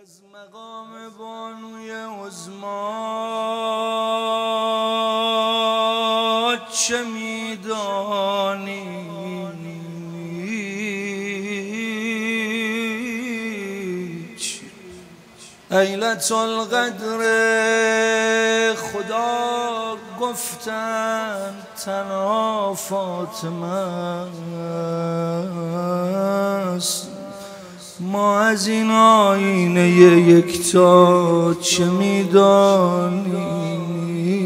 از مقام بانوی عظما چه میدانی؟ لیلة القدر خدا گفتند تنها فاطمه است. ما از این آینه یکتا چه میدانی؟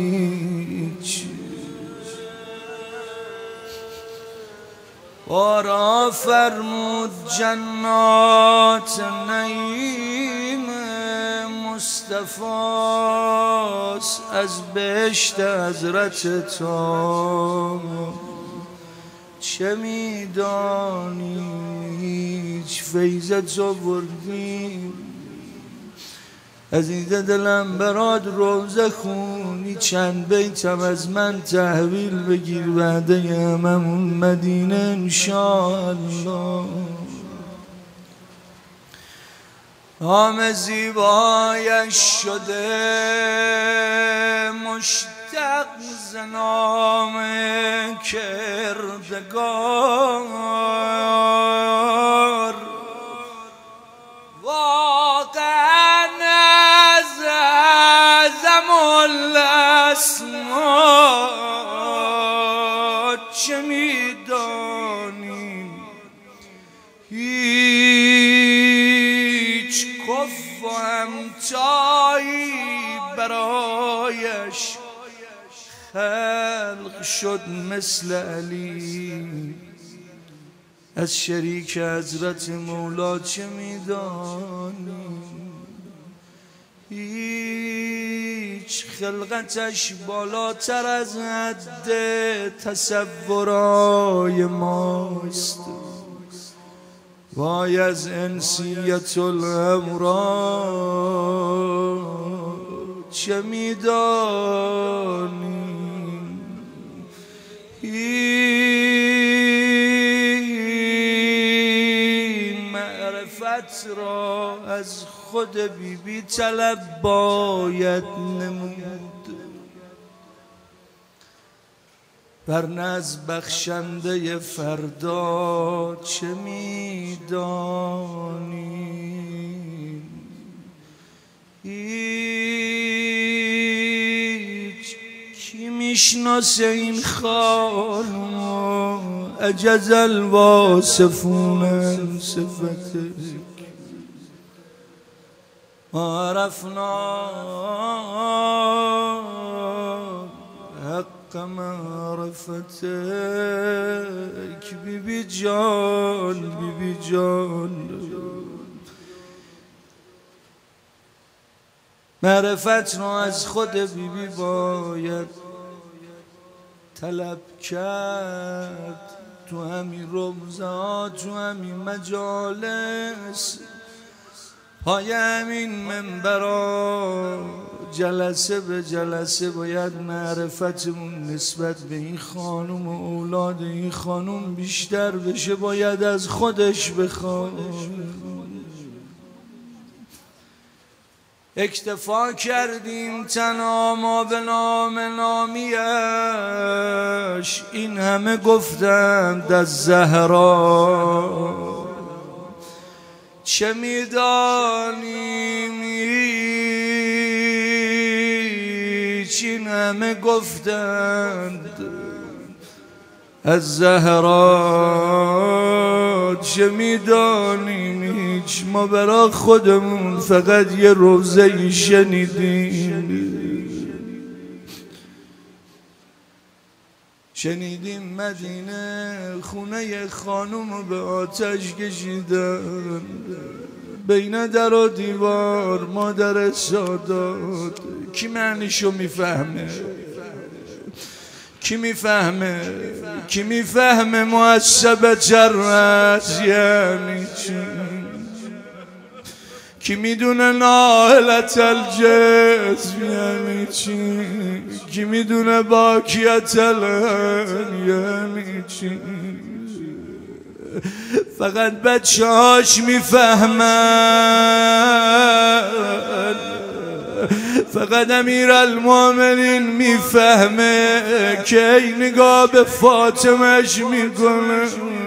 بارا فرمود جنات نعیم مصطفاست از بهشت حضرت تو چه میدانی؟ فیضت آوردیم عزیز دلم برات روزه خونی، چند بیتم از من تحویل بگیر بعد هممون مدینه انشاءالله. نام زیبایش شده مشتق ز نام کردگار، واقعا از اعظم الاسما چه میدانی؟ هیچ کف و همتایی برایش خلق شد مثل علی. از شریک حضرت مولا چه میدانی؟ هیچ خلقتش بالاتر از حد تصورای ماست. وای از انسیت الامرا چه میدانی؟ این معرفت را از خود بی طلب باید نمود، ورنه از بخشنده فردا چه میدانی؟ هیچ کی میشناسه این خانم عجز الواصفون صفتک ما عرفنا حق معرفتک. بیبی جان بیبی جان معرفت رو از خود بیبی باید طلب کرد. تو همین روزا تو همین مجالس پای همین منبرا جلسه به جلسه باید معرفتمون نسبت به این خانم و اولاد این خانم بیشتر بشه. باید از خودش بخواد. اکتفا کردیم تنها ما به نام نامیش، این همه گفتند از زهرا چه میدانیم؟ این همه گفتند از زهرا چه میدانیم؟ هیچ ما برا خودمون فقط یه روزه شنیدیم مدینه خونه خانم به آتش کشیدن، بین در و دیوار مادر سادات. کی معنیشو میفهمه؟ کی میفهمه؟ کی میفهمه معصب جرس یعنی چی؟ کی میدونه ناهلت الجسم یعنی چی؟ کی میدونه باکیت الان یعنی چی؟ فقط بچه‌هاش میفهمن. فقط امیرالمومنین میفهمه که این نگاه به فاطمهش میکنه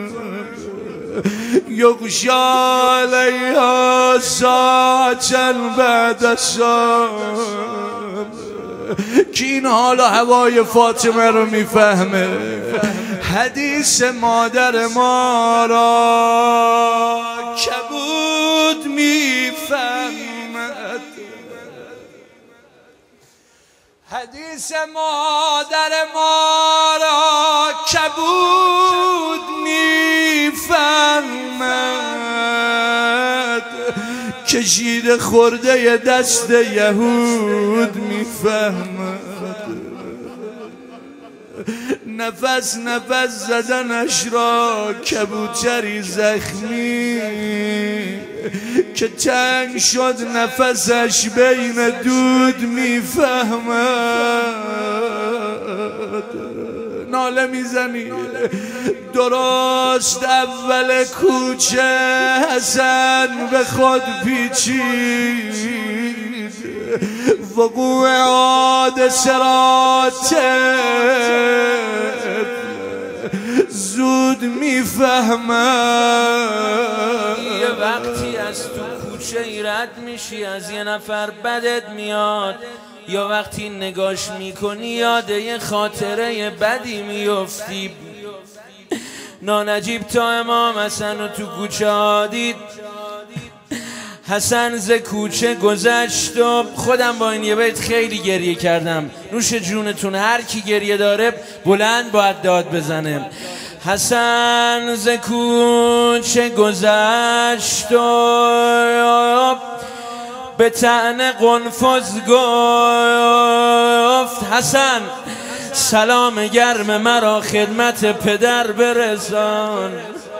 یغشی علیها ساعة بعد الساعة که این حال و هوای فاطمه رو میفهمه. حدیث مادر ما را کبود میفهمد، حدیث مادر ما را کبود میفهمد، کشید خورده دست یهود میفهمد، نفس نفس زدنش را کبوتری زخمی که تنگ شد نفسش بین دود میفهمد. ناله میزنی درست اول کوچه حسن به خود پیچید، وقوع حادثه را زود میفهمد. یه وقتی از تو کوچه رد میشی از یه نفر بدت میاد، یا وقتی نگاش میکنی یاد یه خاطره بدی میفتی. نانجیب تا امام حسن رو تو کوچه دید، حسن ز کوچه گذشت و خودم با این یه بیت خیلی گریه کردم. نوش جونتون، هر کی گریه داره بلند باید داد بزنه. حسن ز کوچه گذشت و به طعن قنفذ گفت حسن سلام گرم مرا خدمت پدر برسان.